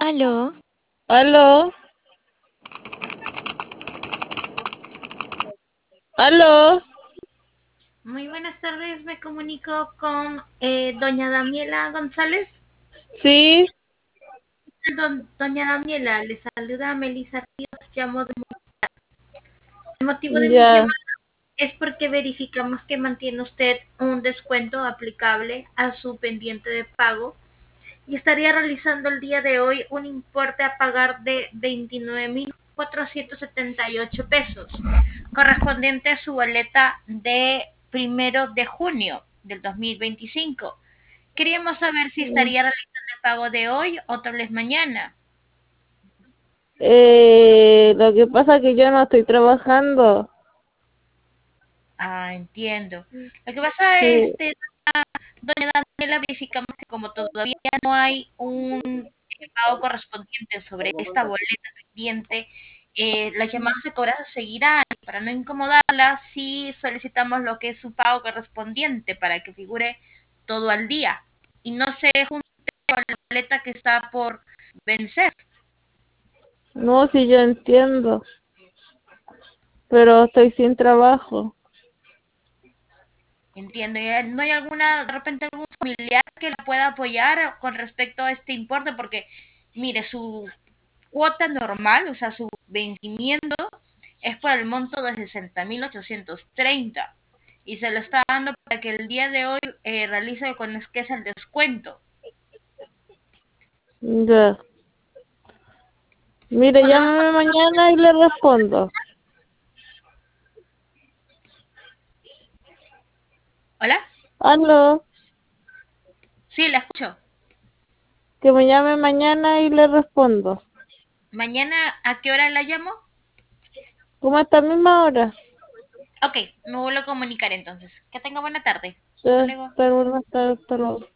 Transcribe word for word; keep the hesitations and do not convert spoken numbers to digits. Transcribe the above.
Aló, Aló, aló, Muy buenas tardes, me comunico con eh, doña Daniela González. sí, Don- doña Daniela, le saluda Melissa Ríos, llamo de- El motivo de mi ya, llamada es porque verificamos que mantiene usted un descuento aplicable a su pendiente de pago y estaría realizando el día de hoy un importe a pagar de veintinueve mil cuatrocientos setenta y ocho pesos, correspondiente a su boleta de primero de junio del dos mil veinticinco. Queríamos saber si estaría realizando el pago de hoy o tal vez mañana. eh, lo que pasa es que yo no estoy trabajando, Ah, entiendo. Lo que pasa es, sí, este, doña Daniela, verificamos que como todavía no hay un eh, pago correspondiente sobre esta boleta pendiente, eh, las llamadas de cobranza seguirán. Para no incomodarla, sí solicitamos lo que es su pago correspondiente para que figure todo al día y no se junte con la boleta que está por vencer. no, sí, yo entiendo, pero estoy sin trabajo. Entiendo. ¿Y no hay alguna, de repente algún familiar que la pueda apoyar con respecto a este importe? Porque, mire, su cuota normal, o sea, su vencimiento es por el monto de sesenta mil ochocientos treinta y se lo está dando para que el día de hoy eh, realice con es que es el descuento. Ya, mire, Cuando más... llámame mañana y le respondo. Hola, Aló, sí, la escucho. que me llame mañana y le respondo. Mañana, ¿a qué hora la llamo? ¿Cómo a esta misma hora? Ok, me vuelvo a comunicar entonces. Que tenga buena tarde. Hasta Ya, luego. hasta luego, hasta hasta luego.